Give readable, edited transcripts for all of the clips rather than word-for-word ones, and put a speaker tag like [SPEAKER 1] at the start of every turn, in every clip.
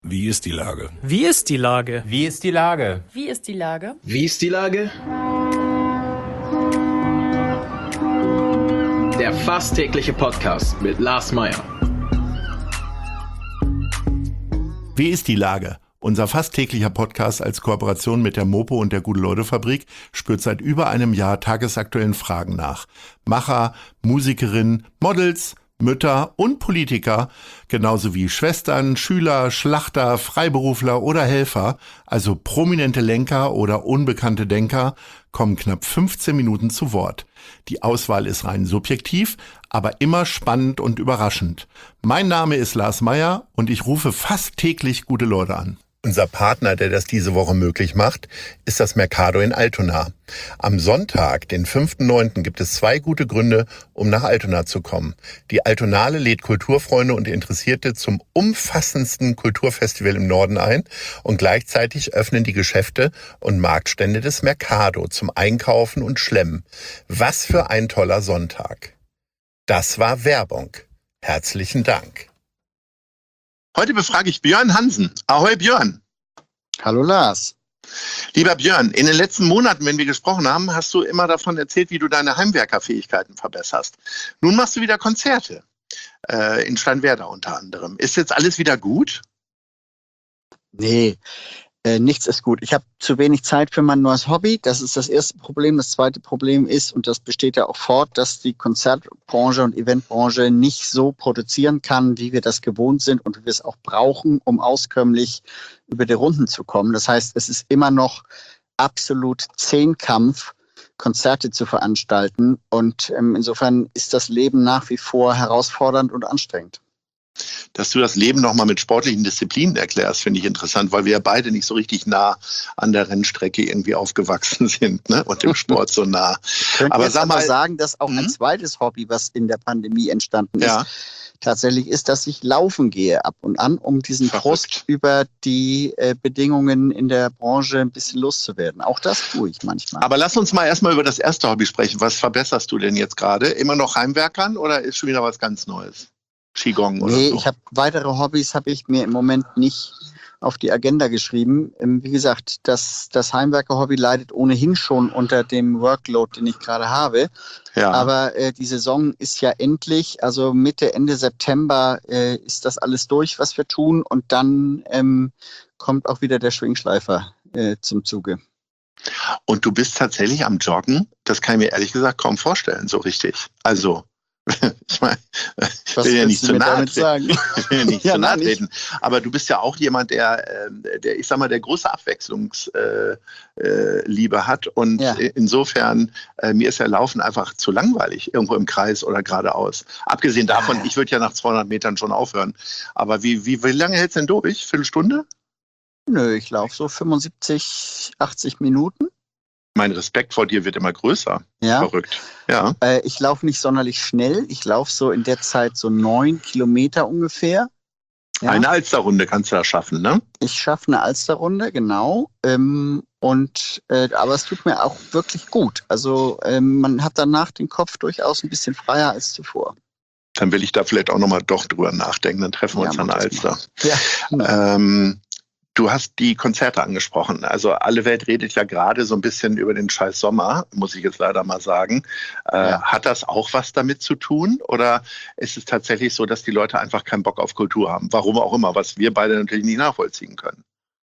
[SPEAKER 1] Wie ist die Lage?
[SPEAKER 2] Wie ist die Lage?
[SPEAKER 3] Wie ist die Lage?
[SPEAKER 4] Wie ist die Lage?
[SPEAKER 5] Wie ist die Lage? Der fast tägliche Podcast mit Lars Meyer.
[SPEAKER 6] Wie ist die Lage? Unser fast täglicher Podcast als Kooperation mit der Mopo und der Gute-Leute-Fabrik spürt seit über einem Jahr tagesaktuellen Fragen nach. Macher, Musikerinnen, Models, Mütter und Politiker, genauso wie Schwestern, Schüler, Schlachter, Freiberufler oder Helfer, also prominente Lenker oder unbekannte Denker, kommen knapp 15 Minuten zu Wort. Die Auswahl ist rein subjektiv, aber immer spannend und überraschend. Mein Name ist Lars Meyer und ich rufe fast täglich gute Leute an. Unser Partner, der das diese Woche möglich macht, ist das Mercado in Altona. Am Sonntag, den 5.9., gibt es 2 gute Gründe, um nach Altona zu kommen. Die Altonale lädt Kulturfreunde und Interessierte zum umfassendsten Kulturfestival im Norden ein und gleichzeitig öffnen die Geschäfte und Marktstände des Mercado zum Einkaufen und Schlemmen. Was für ein toller Sonntag. Das war Werbung. Herzlichen Dank.
[SPEAKER 7] Heute befrage ich Björn Hansen. Ahoi Björn.
[SPEAKER 8] Hallo Lars.
[SPEAKER 7] Lieber Björn, in den letzten Monaten, wenn wir gesprochen haben, hast du immer davon erzählt, wie du deine Heimwerkerfähigkeiten verbesserst. Nun machst du wieder Konzerte, in Steinwerder unter anderem. Ist jetzt alles wieder gut?
[SPEAKER 8] Nee, nichts ist gut. Ich habe zu wenig Zeit für mein neues Hobby. Das ist das erste Problem. Das zweite Problem ist, und das besteht ja auch fort, dass die Konzertbranche und Eventbranche nicht so produzieren kann, wie wir das gewohnt sind und wie wir es auch brauchen, um auskömmlich über die Runden zu kommen. Das heißt, es ist immer noch absolut Zehnkampf, Konzerte zu veranstalten. Und insofern ist das Leben nach wie vor herausfordernd und anstrengend.
[SPEAKER 7] Dass du das Leben nochmal mit sportlichen Disziplinen erklärst, finde ich interessant, weil wir ja beide nicht so richtig nah an der Rennstrecke irgendwie aufgewachsen sind, ne? Und dem Sport so nah.
[SPEAKER 8] Aber sag mal sagen, dass auch ein zweites Hobby, was in der Pandemie entstanden ist, tatsächlich ist, dass ich laufen gehe ab und an, um diesen Frust über die Bedingungen in der Branche ein bisschen loszuwerden. Auch das tue ich manchmal.
[SPEAKER 7] Aber lass uns mal erstmal über das erste Hobby sprechen. Was verbesserst du denn jetzt gerade? Immer noch Heimwerkern oder ist schon wieder was ganz Neues? Qigong oder so?
[SPEAKER 8] Nee, ich habe weitere Hobbys, habe ich mir im Moment nicht auf die Agenda geschrieben. Wie gesagt, das Heimwerker-Hobby leidet ohnehin schon unter dem Workload, den ich gerade habe. Ja. Aber die Saison ist ja endlich, also Mitte, Ende September ist das alles durch, was wir tun. Und dann kommt auch wieder der Schwingschleifer zum Zuge.
[SPEAKER 7] Und du bist tatsächlich am Joggen? Das kann ich mir ehrlich gesagt kaum vorstellen, so richtig. Also ich meine, ich will ja nicht zu nahe treten. Aber du bist ja auch jemand, der ich sag mal, der große Abwechslungsliebe hat. Und insofern, mir ist ja Laufen einfach zu langweilig, irgendwo im Kreis oder geradeaus. Abgesehen davon, ich würde ja nach 200 Metern schon aufhören. Aber wie lange hältst du denn durch? Viertelstunde?
[SPEAKER 8] Nö, ich laufe so 75, 80 Minuten.
[SPEAKER 7] Mein Respekt vor dir wird immer größer. Ja. Verrückt. Ja.
[SPEAKER 8] Ich laufe nicht sonderlich schnell. Ich laufe so in der Zeit so 9 Kilometer ungefähr.
[SPEAKER 7] Ja. Eine Alsterrunde kannst du da schaffen, ne?
[SPEAKER 8] Ich schaffe eine Alsterrunde, genau. Aber es tut mir auch wirklich gut. Also man hat danach den Kopf durchaus ein bisschen freier als zuvor.
[SPEAKER 7] Dann will ich da vielleicht auch nochmal doch drüber nachdenken. Dann treffen wir uns an der Alster.
[SPEAKER 8] Ja.
[SPEAKER 7] Du hast die Konzerte angesprochen. Also alle Welt redet ja gerade so ein bisschen über den scheiß Sommer, muss ich jetzt leider mal sagen. Hat das auch was damit zu tun? Oder ist es tatsächlich so, dass die Leute einfach keinen Bock auf Kultur haben? Warum auch immer, was wir beide natürlich nicht nachvollziehen können.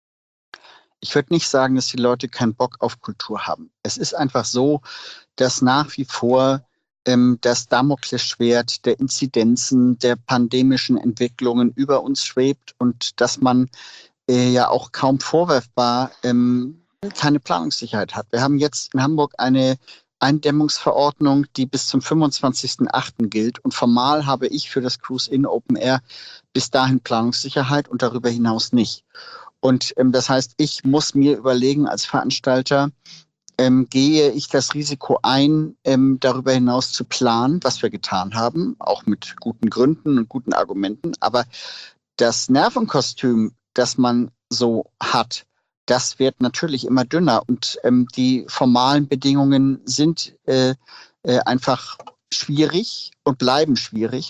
[SPEAKER 8] Ich würde nicht sagen, dass die Leute keinen Bock auf Kultur haben. Es ist einfach so, dass nach wie vor das Damoklesschwert der Inzidenzen, der pandemischen Entwicklungen über uns schwebt und dass man ja auch kaum vorwerfbar keine Planungssicherheit hat. Wir haben jetzt in Hamburg eine Eindämmungsverordnung, die bis zum 25.08. gilt. Und formal habe ich für das Cruise in Open Air bis dahin Planungssicherheit und darüber hinaus nicht. Und das heißt, ich muss mir überlegen als Veranstalter, gehe ich das Risiko ein, darüber hinaus zu planen, was wir getan haben, auch mit guten Gründen und guten Argumenten. Aber das Nervenkostüm, das man so hat, das wird natürlich immer dünner und die formalen Bedingungen sind einfach schwierig und bleiben schwierig.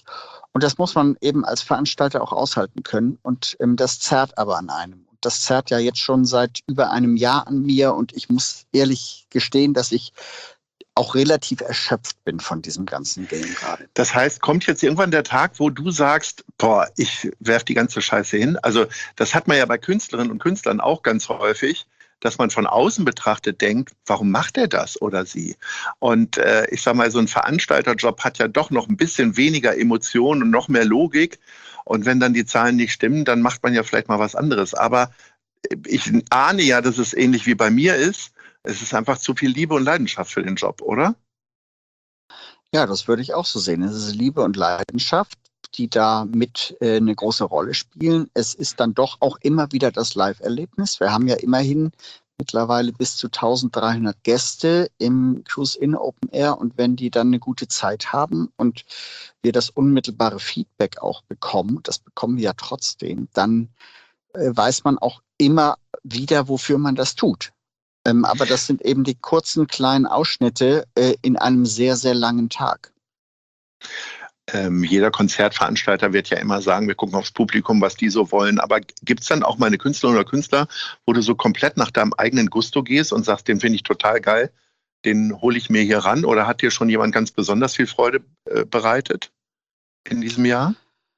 [SPEAKER 8] Und das muss man eben als Veranstalter auch aushalten können. Und das zerrt aber an einem. Und das zerrt ja jetzt schon seit über einem Jahr an mir. Und ich muss ehrlich gestehen, dass ich auch relativ erschöpft bin von diesem ganzen Game gerade.
[SPEAKER 7] Das heißt, kommt jetzt irgendwann der Tag, wo du sagst, boah, ich werf die ganze Scheiße hin? Also das hat man ja bei Künstlerinnen und Künstlern auch ganz häufig, dass man von außen betrachtet denkt, warum macht er das oder sie? Und ich sag mal, so ein Veranstalterjob hat ja doch noch ein bisschen weniger Emotionen und noch mehr Logik. Und wenn dann die Zahlen nicht stimmen, dann macht man ja vielleicht mal was anderes. Aber ich ahne ja, dass es ähnlich wie bei mir ist. Es ist einfach zu viel Liebe und Leidenschaft für den Job, oder?
[SPEAKER 8] Ja, das würde ich auch so sehen. Es ist Liebe und Leidenschaft, die da mit eine große Rolle spielen. Es ist dann doch auch immer wieder das Live-Erlebnis. Wir haben ja immerhin mittlerweile bis zu 1300 Gäste im Cruise-In Open Air. Und wenn die dann eine gute Zeit haben und wir das unmittelbare Feedback auch bekommen, das bekommen wir ja trotzdem, dann weiß man auch immer wieder, wofür man das tut. Aber das sind eben die kurzen, kleinen Ausschnitte in einem sehr, sehr langen Tag.
[SPEAKER 7] Jeder Konzertveranstalter wird ja immer sagen, wir gucken aufs Publikum, was die so wollen. Aber gibt es dann auch mal eine Künstlerin oder Künstler, wo du so komplett nach deinem eigenen Gusto gehst und sagst, den finde ich total geil, den hole ich mir hier ran? Oder hat dir schon jemand ganz besonders viel Freude bereitet in diesem Jahr?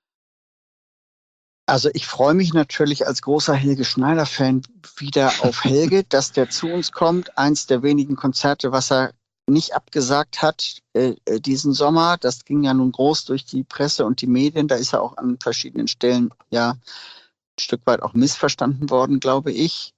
[SPEAKER 8] Also ich freue mich natürlich als großer Helge Schneider-Fan wieder auf Helge, dass der zu uns kommt. Eins der wenigen Konzerte, was er nicht abgesagt hat diesen Sommer. Das ging ja nun groß durch die Presse und die Medien. Da ist er auch an verschiedenen Stellen ja ein Stück weit auch missverstanden worden, glaube ich.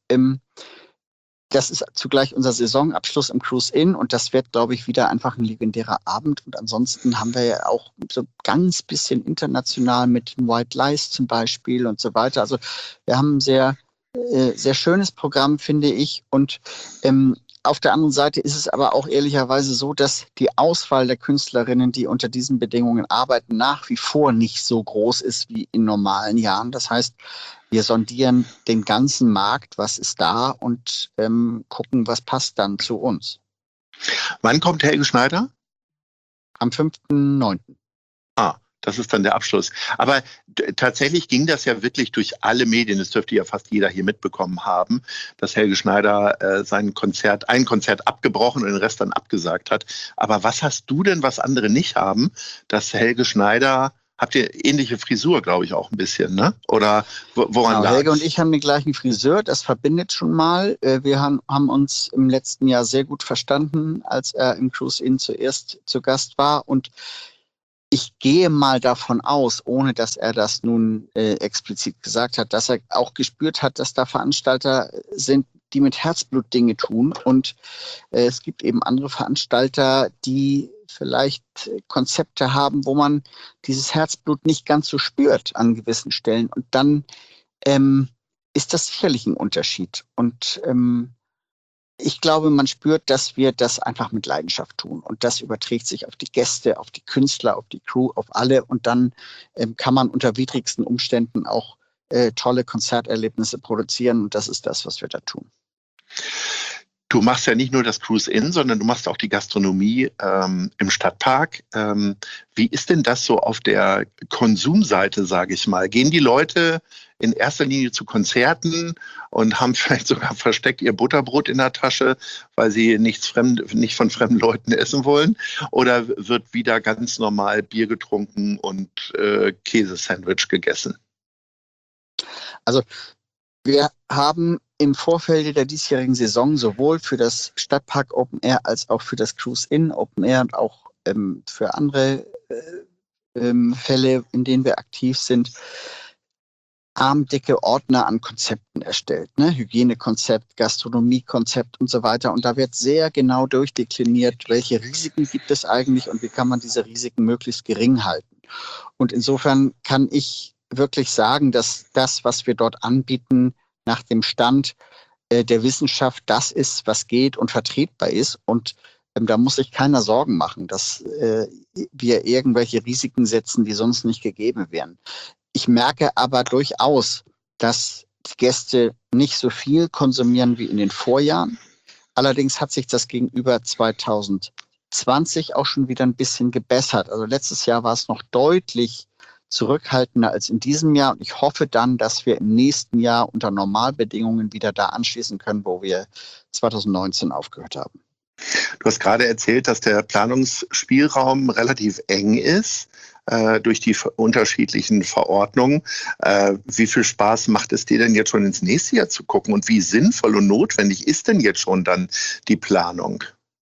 [SPEAKER 8] Das ist zugleich unser Saisonabschluss im Cruise-In und das wird, glaube ich, wieder einfach ein legendärer Abend. Und ansonsten haben wir ja auch so ganz bisschen international mit den White Lies zum Beispiel und so weiter. Also wir haben ein sehr, sehr schönes Programm, finde ich. Und auf der anderen Seite ist es aber auch ehrlicherweise so, dass die Auswahl der Künstlerinnen, die unter diesen Bedingungen arbeiten, nach wie vor nicht so groß ist wie in normalen Jahren. Das heißt, wir sondieren den ganzen Markt, was ist da und gucken, was passt dann zu uns.
[SPEAKER 7] Wann kommt Helge Schneider?
[SPEAKER 8] Am 5.9.
[SPEAKER 7] Ah, das ist dann der Abschluss. Aber tatsächlich ging das ja wirklich durch alle Medien. Das dürfte ja fast jeder hier mitbekommen haben, dass Helge Schneider ein Konzert abgebrochen und den Rest dann abgesagt hat. Aber was hast du denn, was andere nicht haben, dass Helge Schneider... Habt ihr ähnliche Frisur, glaube ich, auch ein bisschen, ne? Oder woran lag's?
[SPEAKER 8] Helge und ich haben den gleichen Friseur, das verbindet schon mal. Wir haben uns im letzten Jahr sehr gut verstanden, als er im Cruise-In zuerst zu Gast war. Und ich gehe mal davon aus, ohne dass er das nun explizit gesagt hat, dass er auch gespürt hat, dass da Veranstalter sind, die mit Herzblut Dinge tun. Und es gibt eben andere Veranstalter, die vielleicht Konzepte haben, wo man dieses Herzblut nicht ganz so spürt an gewissen Stellen. Und dann ist das sicherlich ein Unterschied. Und ich glaube, man spürt, dass wir das einfach mit Leidenschaft tun. Und das überträgt sich auf die Gäste, auf die Künstler, auf die Crew, auf alle. Und dann kann man unter widrigsten Umständen auch tolle Konzerterlebnisse produzieren. Und das ist das, was wir da tun.
[SPEAKER 7] Du machst ja nicht nur das Cruise-In, sondern du machst auch die Gastronomie im Stadtpark. Wie ist denn das so auf der Konsumseite, sage ich mal? Gehen die Leute in erster Linie zu Konzerten und haben vielleicht sogar versteckt ihr Butterbrot in der Tasche, weil sie nicht von fremden Leuten essen wollen? Oder wird wieder ganz normal Bier getrunken und Käsesandwich gegessen?
[SPEAKER 8] Also wir haben im Vorfeld der diesjährigen Saison sowohl für das Stadtpark Open Air als auch für das Cruise-In Open Air und auch für andere Fälle, in denen wir aktiv sind, armdicke Ordner an Konzepten erstellt. Ne? Hygienekonzept, Gastronomiekonzept und so weiter. Und da wird sehr genau durchdekliniert, welche Risiken gibt es eigentlich und wie kann man diese Risiken möglichst gering halten. Und insofern kann ich wirklich sagen, dass das, was wir dort anbieten, nach dem Stand der Wissenschaft das ist, was geht und vertretbar ist. Und da muss sich keiner Sorgen machen, dass wir irgendwelche Risiken setzen, die sonst nicht gegeben wären. Ich merke aber durchaus, dass die Gäste nicht so viel konsumieren wie in den Vorjahren. Allerdings hat sich das gegenüber 2020 auch schon wieder ein bisschen gebessert. Also letztes Jahr war es noch deutlich zurückhaltender als in diesem Jahr. Und ich hoffe dann, dass wir im nächsten Jahr unter Normalbedingungen wieder da anschließen können, wo wir 2019 aufgehört haben.
[SPEAKER 7] Du hast gerade erzählt, dass der Planungsspielraum relativ eng ist durch die unterschiedlichen Verordnungen. Wie viel Spaß macht es dir denn jetzt schon ins nächste Jahr zu gucken und wie sinnvoll und notwendig ist denn jetzt schon dann die Planung?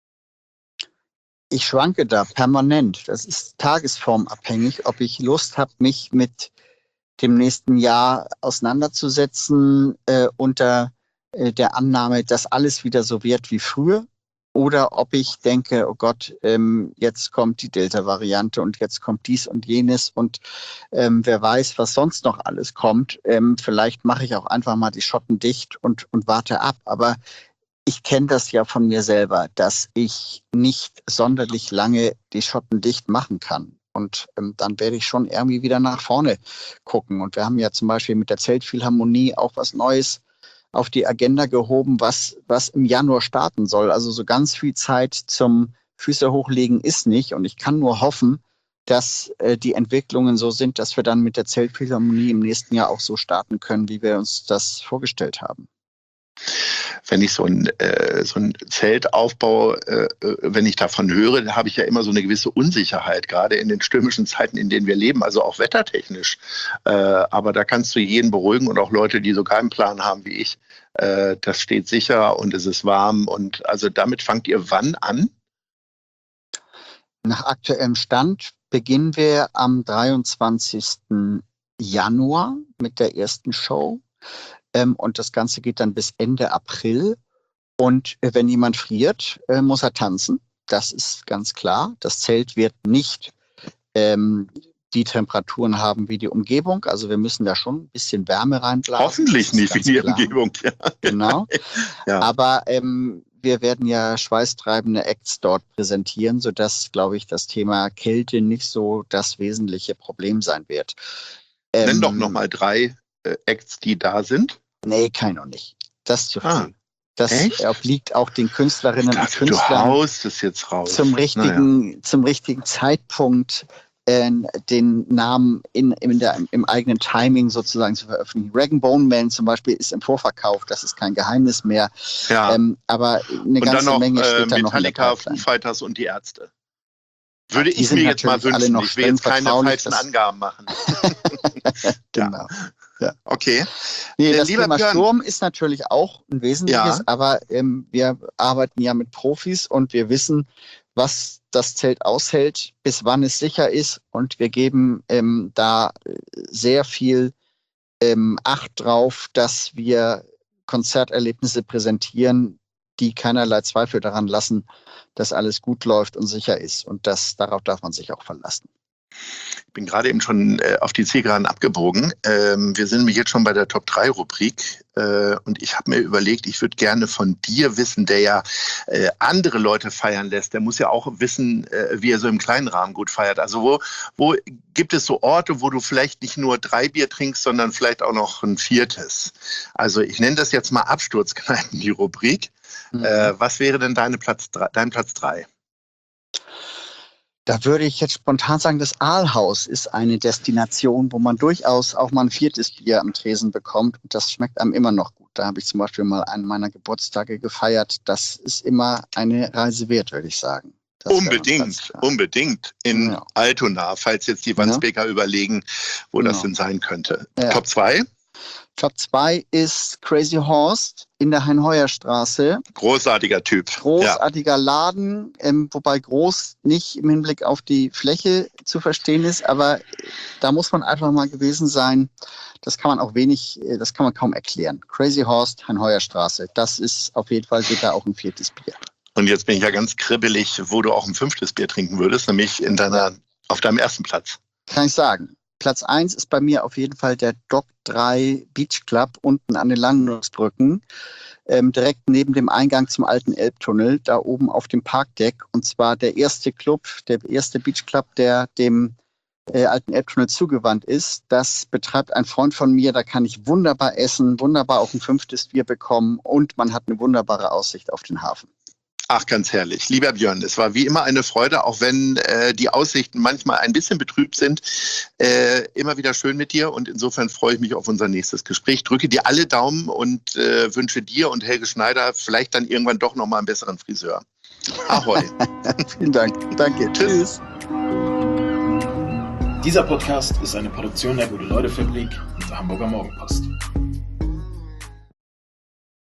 [SPEAKER 8] Ich schwanke da permanent. Das ist tagesformabhängig, ob ich Lust habe, mich mit dem nächsten Jahr auseinanderzusetzen unter der Annahme, dass alles wieder so wird wie früher. Oder ob ich denke, oh Gott, jetzt kommt die Delta-Variante und jetzt kommt dies und jenes und wer weiß, was sonst noch alles kommt. Vielleicht mache ich auch einfach mal die Schotten dicht und warte ab. Aber ich kenne das ja von mir selber, dass ich nicht sonderlich lange die Schotten dicht machen kann. Und dann werde ich schon irgendwie wieder nach vorne gucken. Und wir haben ja zum Beispiel mit der Zeltphilharmonie auch was Neues auf die Agenda gehoben, was im Januar starten soll. Also so ganz viel Zeit zum Füße hochlegen ist nicht. Und ich kann nur hoffen, dass die Entwicklungen so sind, dass wir dann mit der Zeltphilharmonie im nächsten Jahr auch so starten können, wie wir uns das vorgestellt haben.
[SPEAKER 7] Wenn ich so ein Zeltaufbau, wenn ich davon höre, da habe ich ja immer so eine gewisse Unsicherheit, gerade in den stürmischen Zeiten, in denen wir leben, also auch wettertechnisch. Aber da kannst du jeden beruhigen und auch Leute, die so keinen Plan haben wie ich. Das steht sicher und es ist warm. Und also damit fangt ihr wann an?
[SPEAKER 8] Nach aktuellem Stand beginnen wir am 23. Januar mit der ersten Show. Und das Ganze geht dann bis Ende April. Und wenn jemand friert, muss er tanzen. Das ist ganz klar. Das Zelt wird nicht die Temperaturen haben wie die Umgebung. Also wir müssen da schon ein bisschen Wärme reinblasen.
[SPEAKER 7] Hoffentlich nicht wie die Umgebung. Ja.
[SPEAKER 8] Genau. Ja. Aber wir werden ja schweißtreibende Acts dort präsentieren, sodass, glaube ich, das Thema Kälte nicht so das wesentliche Problem sein wird.
[SPEAKER 7] Nenn doch nochmal 3 Acts, die da sind?
[SPEAKER 8] Nee, kann ich noch nicht. Das ist zu viel. Das obliegt auch den Künstlerinnen und Künstlern.
[SPEAKER 7] Du haust es jetzt raus.
[SPEAKER 8] Zum richtigen Zeitpunkt den Namen im eigenen Timing sozusagen zu veröffentlichen. Rag & Bone Man zum Beispiel ist im Vorverkauf, das ist kein Geheimnis mehr.
[SPEAKER 7] Ja.
[SPEAKER 8] Aber eine ganze Menge steht da noch in der
[SPEAKER 7] Metallica,
[SPEAKER 8] Pipeline.
[SPEAKER 7] Foo Fighters und die Ärzte. Würde ich mir jetzt mal wünschen. Ich will jetzt keine falschen Angaben machen.
[SPEAKER 8] Genau. Ja.
[SPEAKER 7] Okay.
[SPEAKER 8] Nee, das Thema Sturm ist natürlich auch ein wesentliches, aber wir arbeiten ja mit Profis und wir wissen, was das Zelt aushält, bis wann es sicher ist und wir geben da sehr viel Acht drauf, dass wir Konzerterlebnisse präsentieren, die keinerlei Zweifel daran lassen, dass alles gut läuft und sicher ist und darauf darf man sich auch verlassen.
[SPEAKER 7] Ich bin gerade eben schon auf die Zielgeraden abgebogen. Wir sind nämlich jetzt schon bei der Top-3-Rubrik und ich habe mir überlegt, ich würde gerne von dir wissen, der ja andere Leute feiern lässt. Der muss ja auch wissen, wie er so im kleinen Rahmen gut feiert. Also wo gibt es so Orte, wo du vielleicht nicht nur 3 Bier trinkst, sondern vielleicht auch noch ein 4. Also ich nenne das jetzt mal Absturzkneipen, die Rubrik. Was wäre denn dein Platz 3?
[SPEAKER 8] Da würde ich jetzt spontan sagen, das Aalhaus ist eine Destination, wo man durchaus auch mal ein 4. Bier am Tresen bekommt. Und das schmeckt einem immer noch gut. Da habe ich zum Beispiel mal einen meiner Geburtstage gefeiert. Das ist immer eine Reise wert, würde ich sagen. Unbedingt in Altona, falls jetzt die Wandsbeker überlegen, wo das denn sein könnte. Ja.
[SPEAKER 7] Top 2?
[SPEAKER 8] Top 2 ist Crazy Horse in der Hein-Heuer-Straße.
[SPEAKER 7] Großartiger Typ.
[SPEAKER 8] Großartiger Laden, wobei groß nicht im Hinblick auf die Fläche zu verstehen ist, aber da muss man einfach mal gewesen sein. Das kann man kaum erklären. Crazy Horse, Hein-Heuer-Straße. Das ist auf jeden Fall sogar auch ein 4. Bier.
[SPEAKER 7] Und jetzt bin ich ja ganz kribbelig, wo du auch ein 5. Bier trinken würdest, nämlich auf deinem ersten Platz.
[SPEAKER 8] Kann ich sagen. Platz 1 ist bei mir auf jeden Fall der Dock 3 Beach Club unten an den Langenbrücken, direkt neben dem Eingang zum alten Elbtunnel, da oben auf dem Parkdeck. Und zwar der erste Beach Club, der dem alten Elbtunnel zugewandt ist. Das betreibt ein Freund von mir, da kann ich wunderbar essen, wunderbar auch ein 5. Bier bekommen und man hat eine wunderbare Aussicht auf den Hafen.
[SPEAKER 7] Ach, ganz herrlich. Lieber Björn, es war wie immer eine Freude, auch wenn die Aussichten manchmal ein bisschen betrübt sind. Immer wieder schön mit dir und insofern freue ich mich auf unser nächstes Gespräch. Drücke dir alle Daumen und wünsche dir und Helge Schneider vielleicht dann irgendwann doch nochmal einen besseren Friseur. Ahoi.
[SPEAKER 8] Vielen Dank. Danke. Tschüss.
[SPEAKER 5] Dieser Podcast ist eine Produktion der Gute-Leute-Fabrik und der Hamburger Morgenpost.